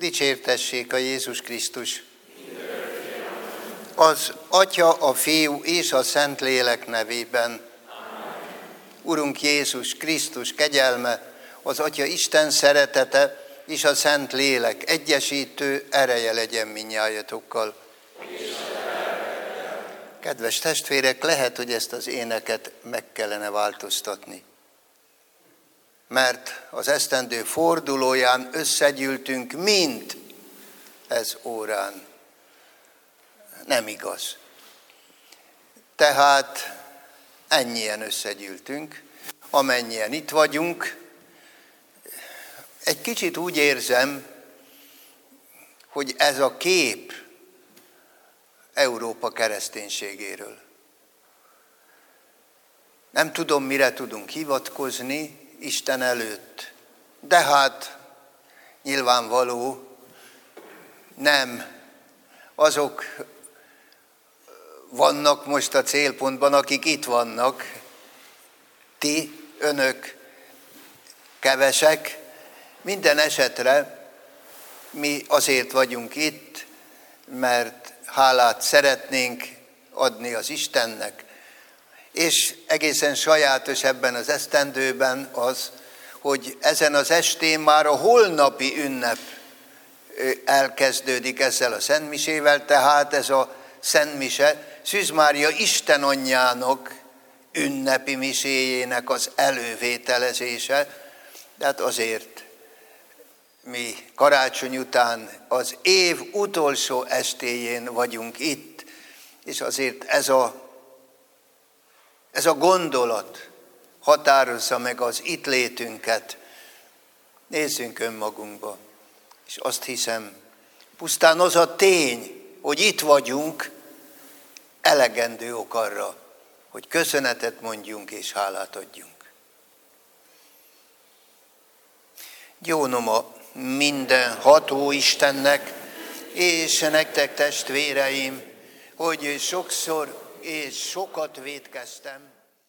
Dicsértessék a Jézus Krisztus! Az Atya, a Fiú és a Szentlélek nevében. Amen. Urunk Jézus Krisztus kegyelme, az Atya Isten szeretete és a Szentlélek egyesítő ereje legyen mindnyájatokkal. Kedves testvérek, lehet, hogy ezt az éneket meg kellene változtatni. Mert az esztendő fordulóján összegyűltünk mind ez órán. Nem igaz. Tehát ennyien összegyűltünk, amennyien itt vagyunk. Egy kicsit úgy érzem, hogy ez a kép Európa kereszténységéről. Nem tudom, mire tudunk hivatkozni Isten előtt, de hát nyilvánvaló, nem azok vannak most a célpontban, akik itt vannak, ti, önök kevesek, minden esetre mi azért vagyunk itt, mert hálát szeretnénk adni az Istennek, és egészen sajátos ebben az esztendőben az, hogy ezen az estén már a holnapi ünnep elkezdődik ezzel a szentmisével, tehát ez a szentmise Szűz Mária Isten anyjának ünnepi miséjének az elővételezése, de hát azért mi karácsony után az év utolsó estéjén vagyunk itt, és azért ez a gondolat határozza meg az itt létünket. Nézzünk önmagunkba, és azt hiszem, pusztán az a tény, hogy itt vagyunk, elegendő ok arra, hogy köszönetet mondjunk és hálát adjunk. Gyónom a mindenható Istennek, és nektek testvéreim, hogy sokszor és sokat vétkeztem.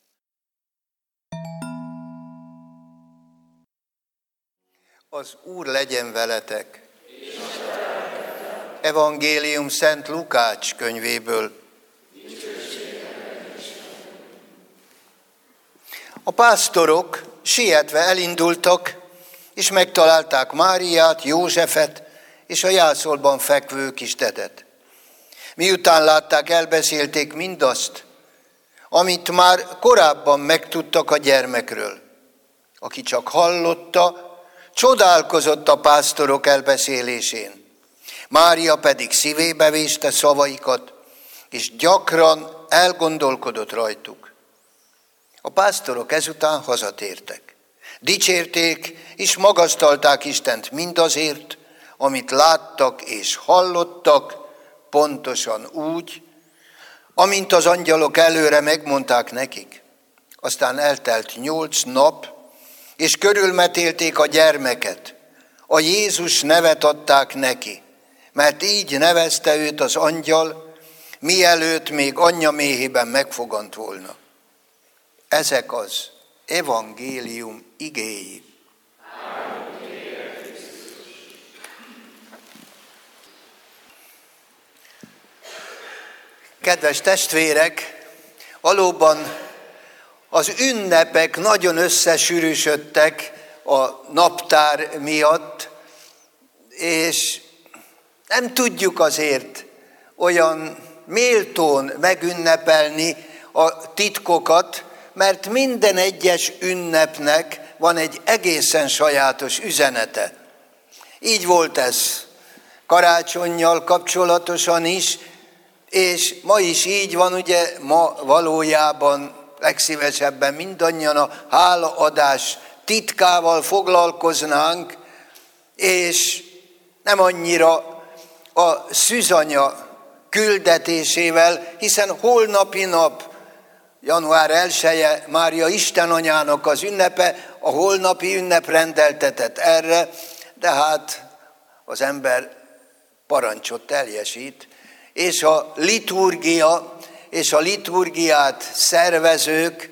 Az Úr legyen veletek. Evangélium Szent Lukács könyvéből. A pásztorok sietve elindultak, és megtalálták Máriát, Józsefet és a jászolban fekvő kisdedet. Miután látták, elbeszélték mindazt, amit már korábban megtudtak a gyermekről. Aki csak hallotta, csodálkozott a pásztorok elbeszélésén. Mária pedig szívébe véste szavaikat, és gyakran elgondolkodott rajtuk. A pásztorok ezután hazatértek. Dicsérték és magasztalták Istent mindazért, amit láttak és hallottak, pontosan úgy, amint az angyalok előre megmondták nekik. Aztán eltelt 8 nap, és körülmetélték a gyermeket. A Jézus nevet adták neki, mert így nevezte őt az angyal, mielőtt még anyja méhében megfogant volna. Ezek az evangélium igéi. Kedves testvérek, valóban az ünnepek nagyon összesűrűsödtek a naptár miatt, és nem tudjuk azért olyan méltón megünnepelni a titkokat, mert minden egyes ünnepnek van egy egészen sajátos üzenete. Így volt ez karácsonnyal kapcsolatosan is, és ma is így van, ugye ma valójában legszívesebben mindannyian a hálaadás titkával foglalkoznánk, és nem annyira a szűzanya küldetésével, hiszen holnapi nap, január 1-e Mária Istenanyának az ünnepe, a holnapi ünnep rendeltetett erre, de hát az ember parancsot teljesít, és a liturgia és a liturgiát szervezők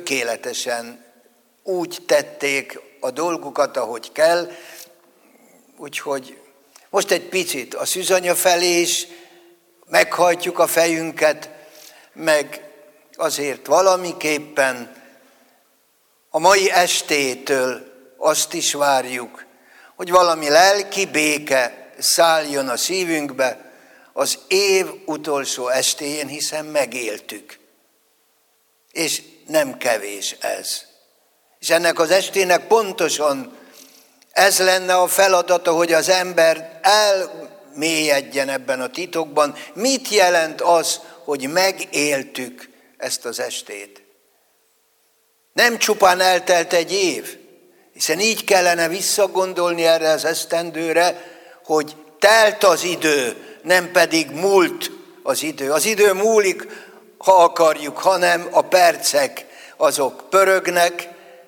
tökéletesen úgy tették a dolgukat, ahogy kell. Úgyhogy most egy picit a szűzanya felé is meghajtjuk a fejünket, meg azért valamiképpen a mai estétől azt is várjuk, hogy valami lelki béke szálljon a szívünkbe az év utolsó estéjén, hiszen megéltük. És nem kevés ez. És ennek az estének pontosan ez lenne a feladata, hogy az ember elmélyedjen ebben a titokban. Mit jelent az, hogy megéltük ezt az estét? Nem csupán eltelt egy év, hiszen így kellene visszagondolni erre az esztendőre, hogy telt az idő, nem pedig múlt az idő. Az idő múlik, ha akarjuk, hanem a percek azok pörögnek,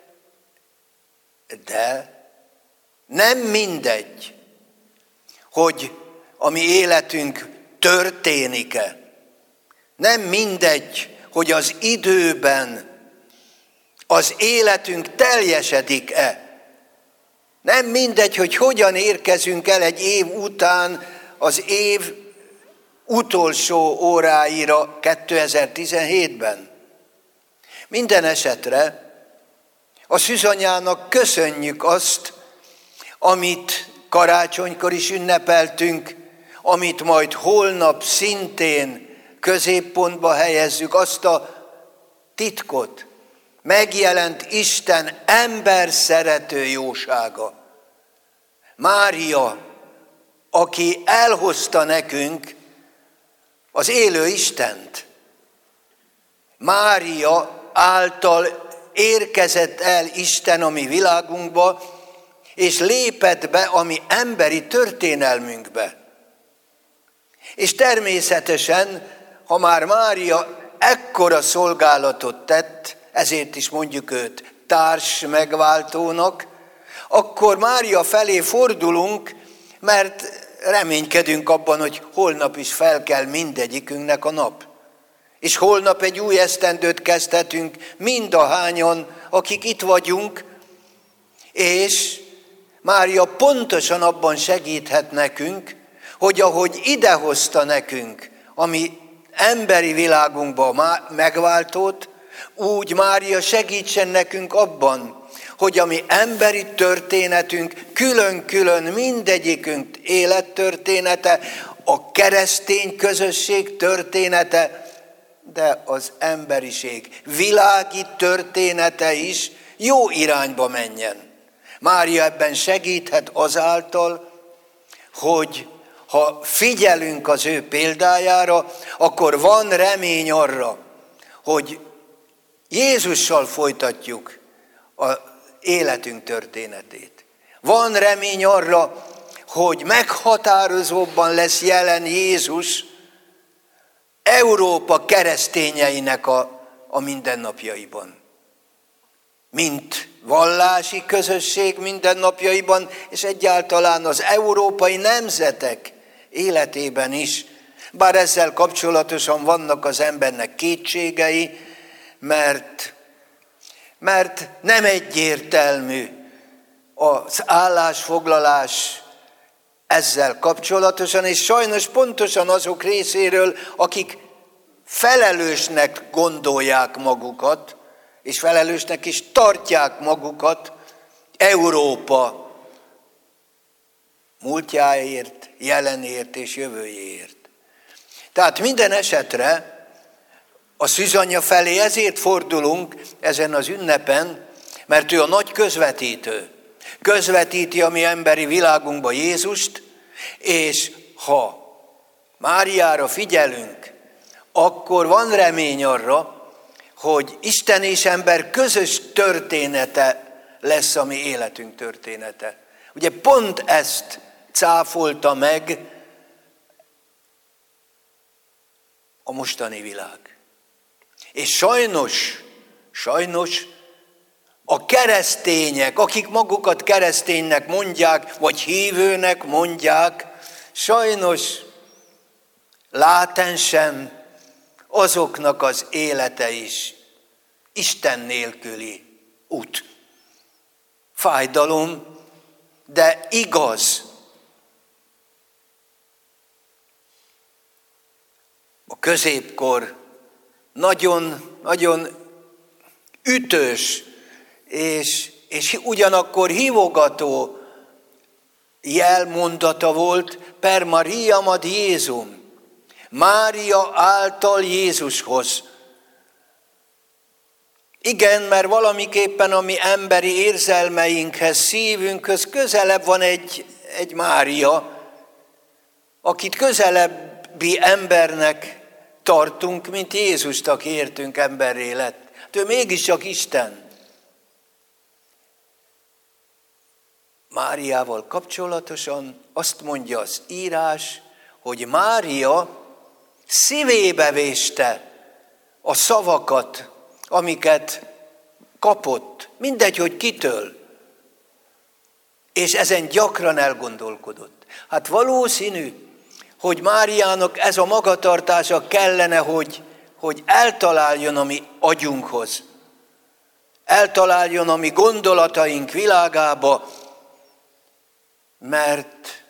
de nem mindegy, hogy a mi életünk történik-e. Nem mindegy, hogy az időben az életünk teljesedik-e. Nem mindegy, hogy hogyan érkezünk el egy év után az év utolsó óráira 2017-ben. Minden esetre a szűzanyának köszönjük azt, amit karácsonykor is ünnepeltünk, amit majd holnap szintén középpontba helyezzük, azt a titkot. Megjelent Isten ember szerető jósága. Mária, aki elhozta nekünk az élő Istent. Mária által érkezett el Isten a mi világunkba, és lépett be a mi emberi történelmünkbe. És természetesen, ha már Mária ekkora szolgálatot tett, ezért is mondjuk őt társ megváltónak, akkor Mária felé fordulunk, mert reménykedünk abban, hogy holnap is fel kell mindegyikünknek a nap. És holnap egy új esztendőt kezdhetünk mindahányan, akik itt vagyunk, és Mária pontosan abban segíthet nekünk, hogy ahogy idehozta nekünk a mi emberi világunkba a megváltót, úgy Mária segítsen nekünk abban, hogy a mi emberi történetünk külön-külön mindegyikünk élettörténete, a keresztény közösség története, de az emberiség világi története is jó irányba menjen. Mária ebben segíthet azáltal, hogy ha figyelünk az ő példájára, akkor van remény arra, hogy Jézussal folytatjuk az életünk történetét. Van remény arra, hogy meghatározóbban lesz jelen Jézus Európa keresztényeinek a mindennapjaiban. Mint vallási közösség mindennapjaiban, és egyáltalán az európai nemzetek életében is. Bár ezzel kapcsolatosan vannak az embernek kétségei, mert nem egyértelmű az állásfoglalás ezzel kapcsolatosan, és sajnos pontosan azok részéről, akik felelősnek gondolják magukat, és felelősnek is tartják magukat Európa múltjáért, jelenért és jövőjéért. Tehát minden esetre a szűzanya felé ezért fordulunk ezen az ünnepen, mert ő a nagy közvetítő. Közvetíti a mi emberi világunkba Jézust, és ha Máriára figyelünk, akkor van remény arra, hogy Isten és ember közös története lesz a mi életünk története. Ugye pont ezt cáfolta meg a mostani világ. És sajnos a keresztények, akik magukat kereszténynek mondják, vagy hívőnek mondják, sajnos látensen azoknak az élete is Isten nélküli út. Fájdalom, de igaz, középkor nagyon ütős és ugyanakkor hívogató jelmondata volt, per Mariam ad Jézum, Mária által Jézushoz. Igen, mert valamiképpen a mi emberi érzelmeinkhez, szívünkhöz közelebb van egy Mária, akit közelebbi embernek tartunk, mint Jézust, aki értünk emberré lett. Hát ő mégiscsak Isten. Máriával kapcsolatosan azt mondja az írás, hogy Mária szívébe véste a szavakat, amiket kapott, mindegy, hogy kitől, és ezen gyakran elgondolkodott. Hát valószínű, hogy Máriának ez a magatartása kellene, hogy eltaláljon a mi agyunkhoz, eltaláljon a mi gondolataink világába, mert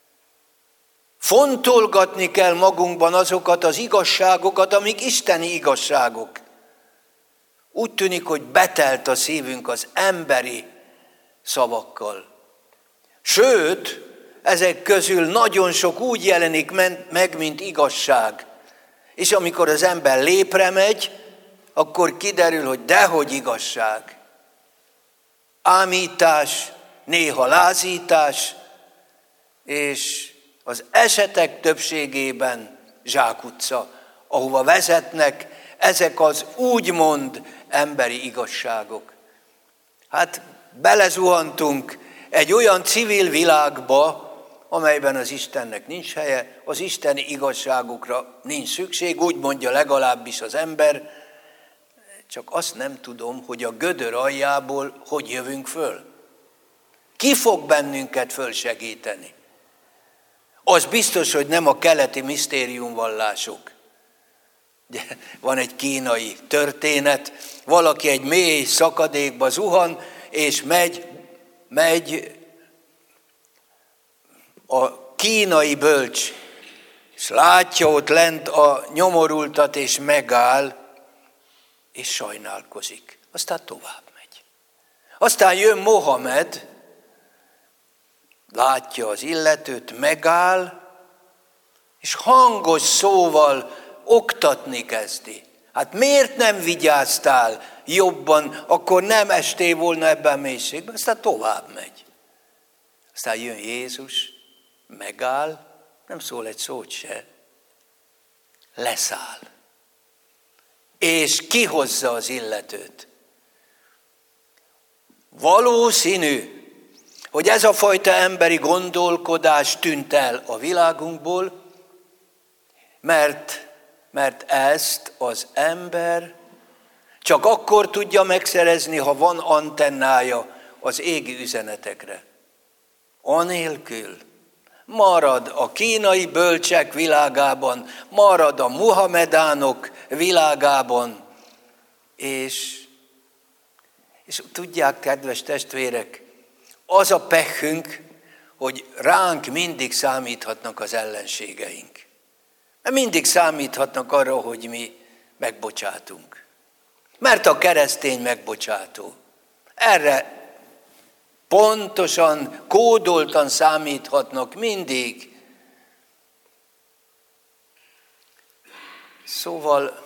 fontolgatni kell magunkban azokat az igazságokat, amik isteni igazságok. Úgy tűnik, hogy betelt a szívünk az emberi szavakkal. Sőt, ezek közül nagyon sok úgy jelenik meg, mint igazság. És amikor az ember lépre megy, akkor kiderül, hogy dehogy igazság. Ámítás, néha lázítás, és az esetek többségében zsákutca, ahova vezetnek ezek az úgymond emberi igazságok. Hát belezuhantunk egy olyan civil világba, amelyben az Istennek nincs helye, az isteni igazságokra nincs szükség, úgy mondja legalábbis az ember, csak azt nem tudom, hogy a gödör aljából hogy jövünk föl. Ki fog bennünket fölsegíteni? Az biztos, hogy nem a keleti misztériumvallások. De van egy kínai történet, valaki egy mély szakadékba zuhan, és megy a kínai bölcs, és látja ott lent a nyomorultat, és megáll, és sajnálkozik. Aztán tovább megy. Aztán jön Mohamed, látja az illetőt, megáll, és hangos szóval oktatni kezdi. Hát miért nem vigyáztál jobban, akkor nem estél volna ebben a mélységben, aztán tovább megy. Aztán jön Jézus, megáll, nem szól egy szót se, leszáll, és kihozza az illetőt. Valószínű, hogy ez a fajta emberi gondolkodás tűnt el a világunkból, mert ezt az ember csak akkor tudja megszerezni, ha van antennája az égi üzenetekre. Anélkül marad a kínai bölcsek világában, marad a muhamedánok világában, és tudják, kedves testvérek, az a pehünk, hogy ránk mindig számíthatnak az ellenségeink. Mert mindig számíthatnak arra, hogy mi megbocsátunk. Mert a keresztény megbocsátó. Erre pontosan, kódoltan számíthatnak mindig. Szóval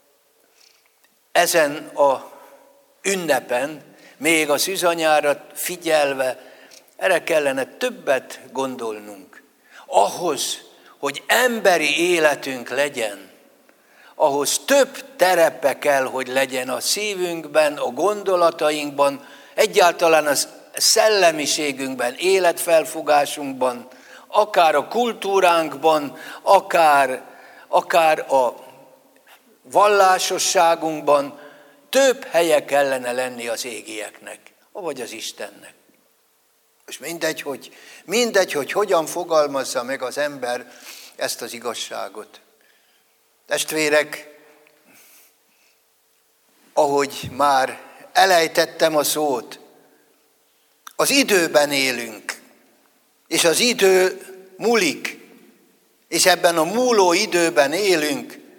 ezen a ünnepen, még a szűzanyára figyelve, erre kellene többet gondolnunk. Ahhoz, hogy emberi életünk legyen, ahhoz több terepe kell, hogy legyen a szívünkben, a gondolatainkban, egyáltalán a szellemiségünkben, életfelfogásunkban, akár a kultúránkban, akár a vallásosságunkban, több helye kellene lenni az égieknek, vagy az Istennek. És mindegy, hogy hogyan fogalmazza meg az ember ezt az igazságot. Testvérek, ahogy már elejtettem a szót, az időben élünk, és az idő múlik, és ebben a múló időben élünk,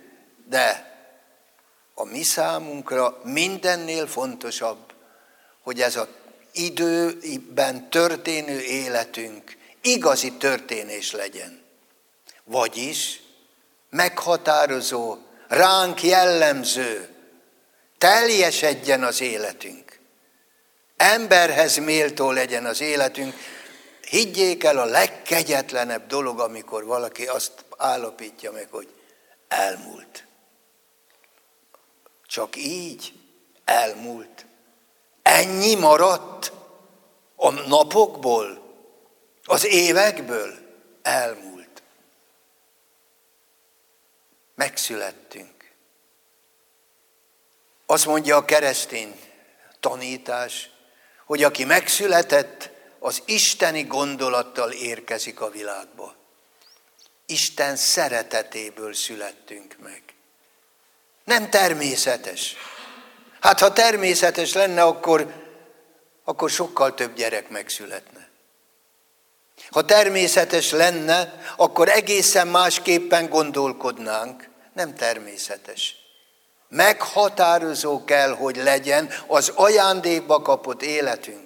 De a mi számunkra mindennél fontosabb, hogy ez az időben történő életünk igazi történés legyen. Vagyis meghatározó, ránk jellemző, teljesedjen az életünk. Emberhez méltó legyen az életünk. Higgyék el, a legkegyetlenebb dolog, amikor valaki azt állapítja meg, hogy elmúlt. Csak így elmúlt. Ennyi maradt a napokból, az évekből elmúlt. Megszülettünk. Azt mondja a keresztény tanítás, hogy aki megszületett, az isteni gondolattal érkezik a világba. Isten szeretetéből születtünk meg. Nem természetes. Hát ha természetes lenne, akkor sokkal több gyerek megszületne. Ha természetes lenne, akkor egészen másképpen gondolkodnánk. Nem természetes. Meghatározó kell, hogy legyen az ajándékba kapott életünk.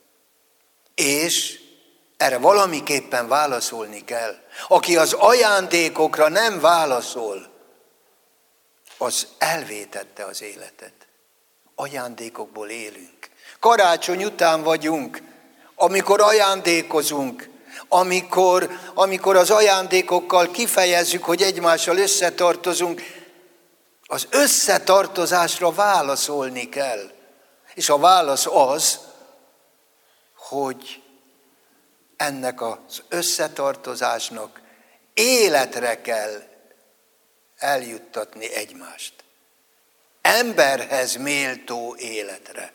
És erre valamiképpen válaszolni kell. Aki az ajándékokra nem válaszol, az elvétette az életet. Ajándékokból élünk. Karácsony után vagyunk, amikor ajándékozunk, amikor az ajándékokkal kifejezzük, hogy egymással összetartozunk, az összetartozásra válaszolni kell. És a válasz az, hogy ennek az összetartozásnak életre kell eljuttatni egymást. Emberhez méltó életre.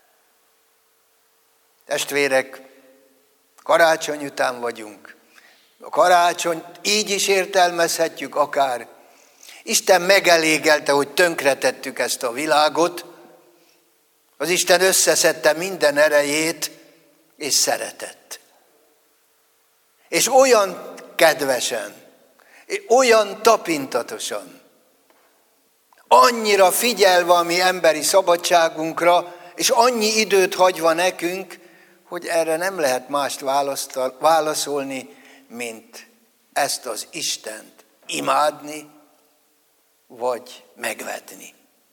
Testvérek, karácsony után vagyunk. A karácsonyt így is értelmezhetjük akár. Isten megelégelte, hogy tönkretettük ezt a világot. Az Isten összeszedte minden erejét, és szeretett. És olyan kedvesen, olyan tapintatosan, annyira figyelve a mi emberi szabadságunkra, és annyi időt hagyva nekünk, hogy erre nem lehet mást válaszolni, mint ezt az Istent imádni, vagy megvetni.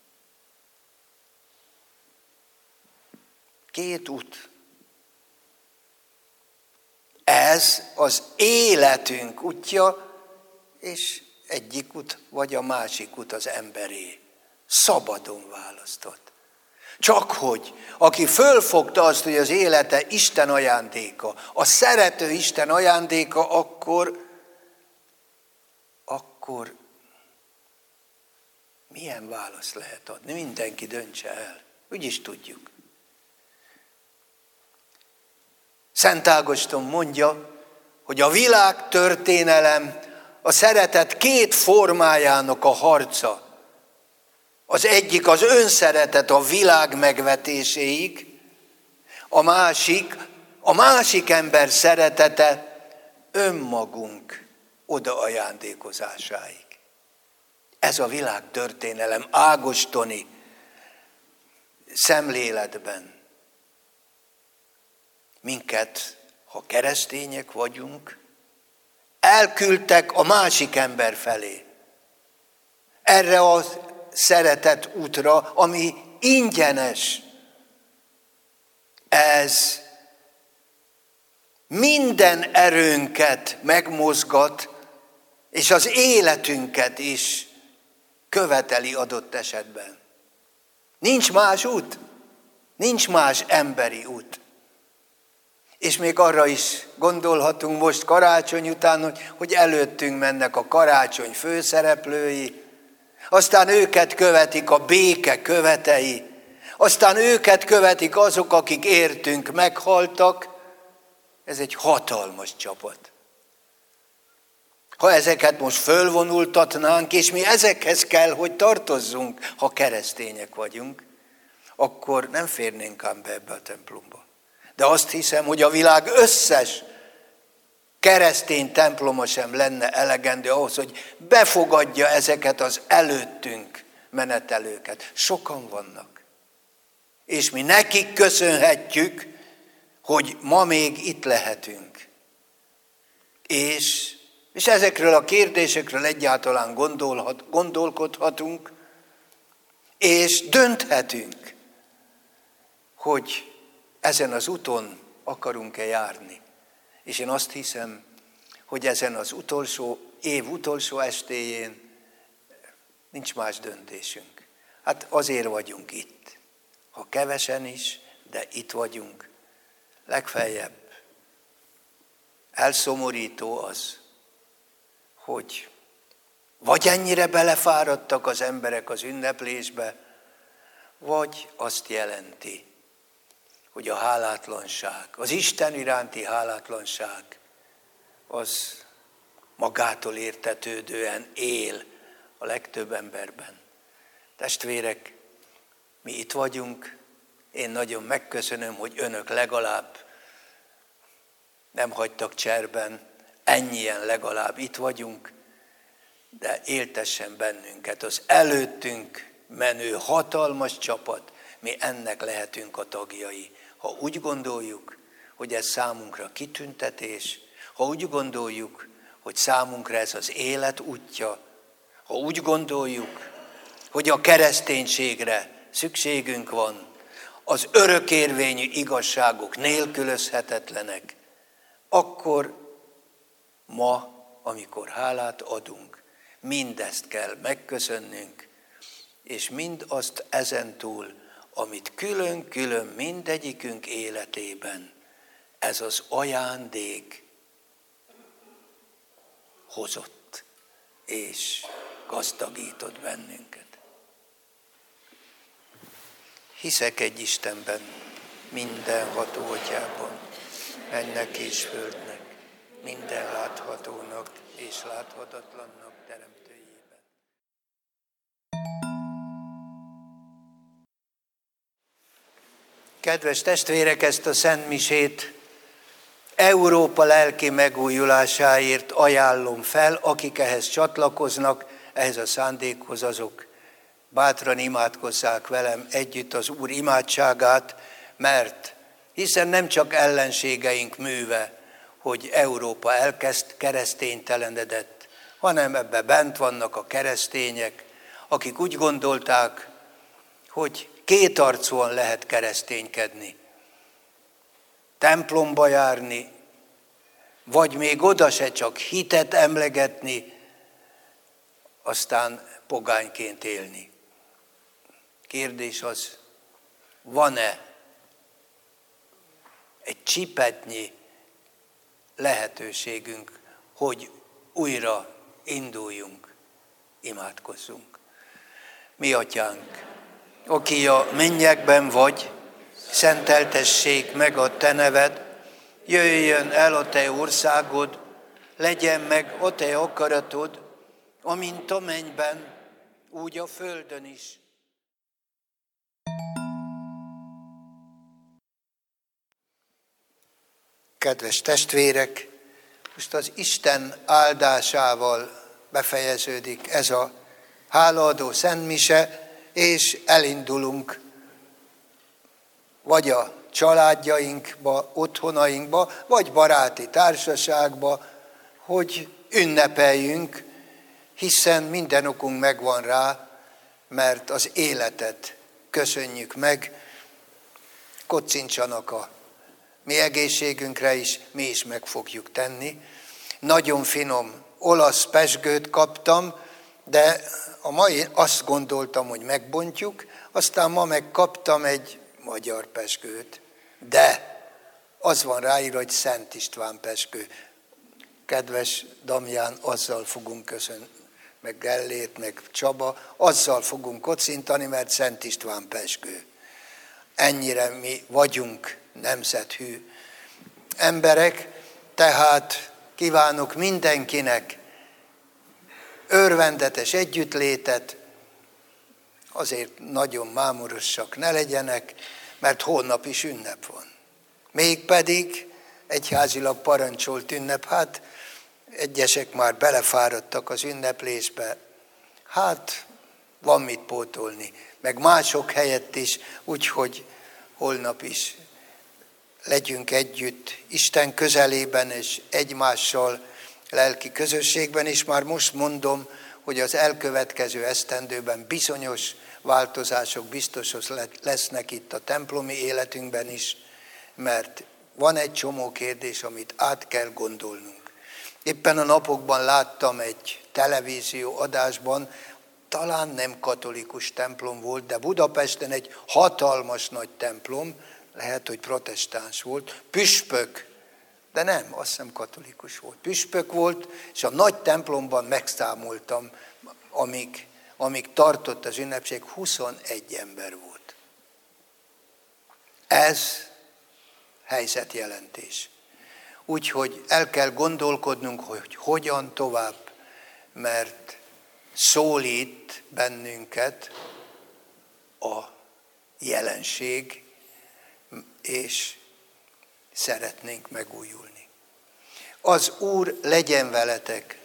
Két út. Ez az életünk útja, és egyik út, vagy a másik út az emberé. Szabadon választott. Csak hogy, aki fölfogta azt, hogy az élete Isten ajándéka, a szerető Isten ajándéka, akkor milyen választ lehet adni? Mindenki döntse el. Úgyis tudjuk. Szent Ágoston mondja, hogy a világtörténelem a szeretet két formájának a harca. Az egyik az önszeretet a világ megvetéséig, a másik ember szeretete önmagunk odaajándékozásáig. Ez a világtörténelem ágostoni szemléletben. Minket, ha keresztények vagyunk, elküldtek a másik ember felé. Erre a szeretet útra, ami ingyenes. Ez minden erőnket megmozgat, és az életünket is követeli adott esetben. Nincs más út, nincs más emberi út. És még arra is gondolhatunk most karácsony után, hogy előttünk mennek a karácsony főszereplői, aztán őket követik a béke követei, aztán őket követik azok, akik értünk meghaltak. Ez egy hatalmas csapat. Ha ezeket most fölvonultatnánk, és mi ezekhez kell, hogy tartozzunk, ha keresztények vagyunk, akkor nem férnénk ám be ebbe a templomba. De azt hiszem, hogy a világ összes keresztény temploma sem lenne elegendő ahhoz, hogy befogadja ezeket az előttünk menetelőket. Sokan vannak. És mi nekik köszönhetjük, hogy ma még itt lehetünk. És ezekről a kérdésekről egyáltalán gondolkodhatunk, és dönthetünk, hogy ezen az úton akarunk-e járni. És én azt hiszem, hogy ezen az év utolsó estéjén nincs más döntésünk. Hát azért vagyunk itt. Ha kevesen is, de itt vagyunk. Legfeljebb elszomorító az, hogy vagy ennyire belefáradtak az emberek az ünneplésbe, vagy azt jelenti, hogy a hálátlanság, az Isten iránti hálátlanság, az magától értetődően él a legtöbb emberben. Testvérek, mi itt vagyunk, én nagyon megköszönöm, hogy önök legalább nem hagytak cserben, ennyien legalább itt vagyunk, de éltessen bennünket az előttünk menő hatalmas csapat, mi ennek lehetünk a tagjai. Ha úgy gondoljuk, hogy ez számunkra kitüntetés, ha úgy gondoljuk, hogy számunkra ez az élet útja, ha úgy gondoljuk, hogy a kereszténységre szükségünk van, az örökérvényű igazságok nélkülözhetetlenek, akkor ma, amikor hálát adunk, mindezt kell megköszönnünk, és mindazt ezentúl, amit külön-külön mindegyikünk életében ez az ajándék hozott és gazdagított bennünket. Hiszek egy Istenben, mindenható Atyában, mennek és földnek, minden láthatónak és láthatatlannak teremtőjében. Kedves testvérek, ezt a szentmisét Európa lelki megújulásáért ajánlom fel, akik ehhez csatlakoznak, ehhez a szándékhoz, azok bátran imádkozzák velem együtt az Úr imádságát, mert hiszen nem csak ellenségeink műve, hogy Európa elkezd kereszténytelenedett, hanem ebbe bent vannak a keresztények, akik úgy gondolták, hogy kétarcúan lehet kereszténykedni, templomba járni, vagy még oda se csak hitet emlegetni, aztán pogányként élni. Kérdés az, van-e egy csipetnyi lehetőségünk, hogy újra induljunk, imádkozzunk. Mi Atyánk, aki a mennyekben vagy, szenteltessék meg a te neved, jöjjön el a te országod, legyen meg a te akaratod, amint a mennyben, úgy a földön is. Kedves testvérek, most az Isten áldásával befejeződik ez a hálaadó szentmise, és elindulunk vagy a családjainkba, otthonainkba, vagy baráti társaságba, hogy ünnepeljünk, hiszen minden okunk megvan rá, mert az életet köszönjük meg, kocincsanak a mi egészségünkre is, mi is meg fogjuk tenni. Nagyon finom olasz pezsgőt kaptam, de a mai azt gondoltam, hogy megbontjuk, aztán ma megkaptam egy magyar pezsgőt, de az van ráírva, hogy Szent István pezsgő. Kedves Damján, azzal fogunk köszönni, meg Gellért, meg Csaba, azzal fogunk kocintani, mert Szent István pezsgő. Ennyire mi vagyunk nemzethű emberek, tehát kívánok mindenkinek örvendetes együttlétet, azért nagyon mámorosak ne legyenek, mert holnap is ünnep van. Mégpedig egyházilag parancsolt ünnep, hát egyesek már belefáradtak az ünneplésbe, hát van mit pótolni, meg mások helyett is, úgyhogy holnap is legyünk együtt Isten közelében és egymással lelki közösségben, és már most mondom, hogy az elkövetkező esztendőben bizonyos változások biztosos lesznek itt a templomi életünkben is, mert van egy csomó kérdés, amit át kell gondolnunk. Éppen a napokban láttam egy televízió adásban, talán nem katolikus templom volt, de Budapesten egy hatalmas nagy templom, lehet, hogy protestáns volt, püspök, de nem, azt hiszem katolikus volt. Püspök volt, és a nagy templomban megszámoltam, amíg tartott az ünnepség, 21 ember volt. Ez helyzetjelentés. Úgyhogy el kell gondolkodnunk, hogy hogyan tovább, mert szólít bennünket a jelenség, és szeretnénk megújulni. Az Úr legyen veletek!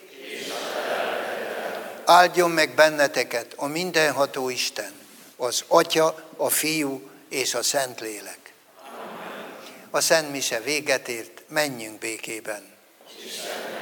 Áldjon meg benneteket a mindenható Isten, az Atya, a Fiú és a Szentlélek. A Szent Mise véget ért, menjünk békében.